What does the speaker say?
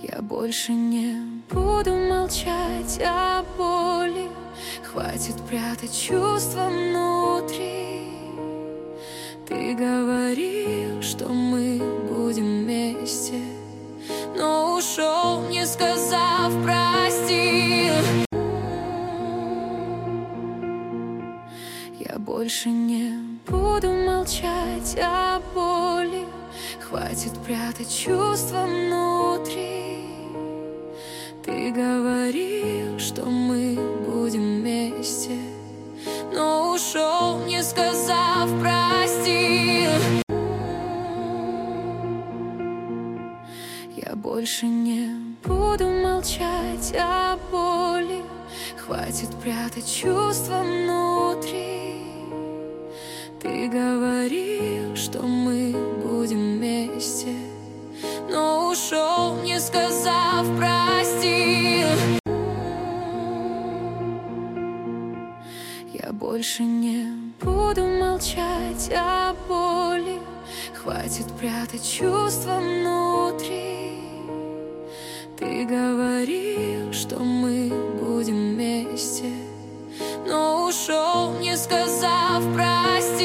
Я больше не буду молчать о боли. Хватит прятать чувства внутри. Ты говорил, что мы будем вместе, но ушел, не сказав прости. Я больше не буду молчать о боли. Хватит прятать чувства внутри. Ты говорил, что мы будем вместе, но ушел, не сказав прости. Я больше не буду молчать о боли. Хватит прятать чувства внутри. Ты говорил, что мы будем вместе, но ушел, не сказав прости. Я больше не буду молчать о боли. Хватит прятать чувства внутри. Ты говорил, что мы